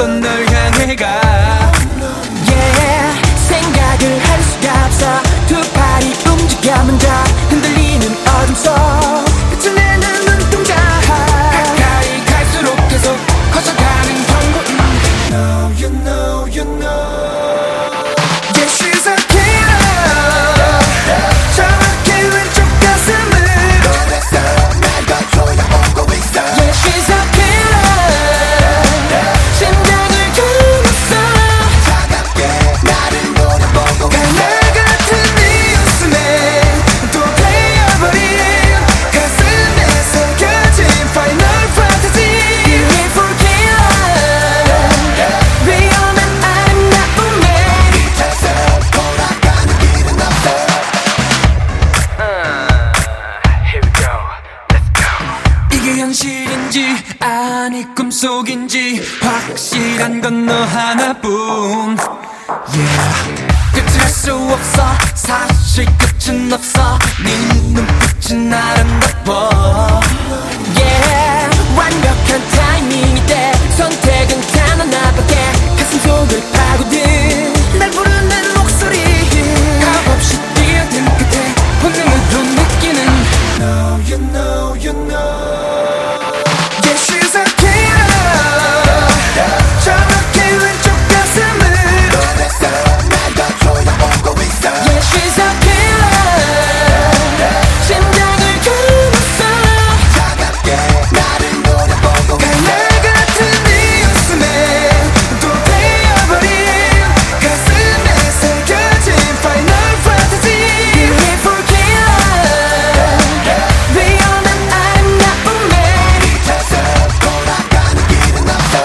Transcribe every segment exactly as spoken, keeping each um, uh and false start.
없어 널 향해 가. Yeah, 생각을 할 수가 없어. 두 팔이 움직여 먼저 흔들리는 어둠 속 빛을 내는 눈동자. 가까이 갈수록 계속 커져가는 경고음. You know, you know, you know. Yeah, she's a killer. 정확히 왼쪽 가슴으로 날 거쳐야 오고 있어. Yeah, she's a killer. 심장을 끊었어. 차갑게 나를 노려보고 가날 같은 네 웃음에 또 베어버린 가슴에 새겨진 Final Fantasy. Beautiful killer. 위험한 아름다움에 미쳐서 돌아가는 길은 없어. Here we go, let's go. 이게 현실인지 아니 꿈속인지 확실한 건 너 하나뿐. Yeah, 끝을 알 수 없어. 사실 끝은 없어. 네 눈빛은 아름다워. Yeah, 완벽한 타이밍일 때 선택은 단 하나밖에. 가슴 속을 파고든 날 부르는 목소리. 값없이 뛰어든 끝에 본능으로 느끼는 No, you know, you know. Yeah, she's a killer. 정확히 왼쪽 가슴으로 날 거쳐야 오고 있어. Yeah, she's a killer. 심장을 끊었어. 차갑게 나를 노려보고 가날 같은 네 웃음에 또 베어버린 가슴에 새겨진 Final Fantasy. Beautiful killer. 위험한 아름다움에 미쳐서 돌아가는 길은 없어.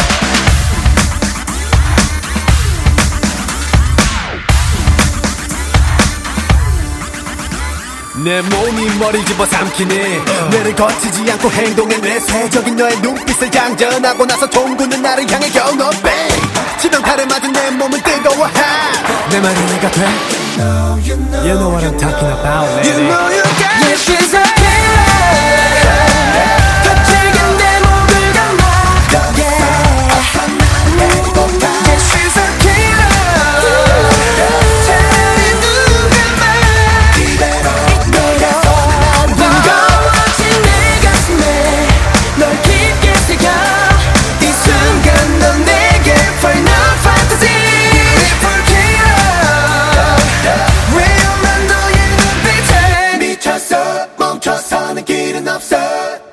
내 몸이 머리 집어삼키네. 뇌를 거치지 않고 행동해. 뇌세적인 너의 눈빛을 장전하고 나서 동구는 나를 향해 겨우 bang. 지명타를 맞은 내 몸은 뜨거워해. 내 말이 이해가 돼? You know what I'm talking about, lady. You know you got Yeah, she's a killer. 거칠게 내 목을 감아. Yeah, yeah, she's a killer. 차라리 눈 감아. 이대로 무거워진 내 가슴에 널 깊게 새겨. 이 순간 넌 내게 Final Fantasy. Beautiful killer. 위험한 너의 눈빛에 미쳐서 멈춰서는 길은 없어.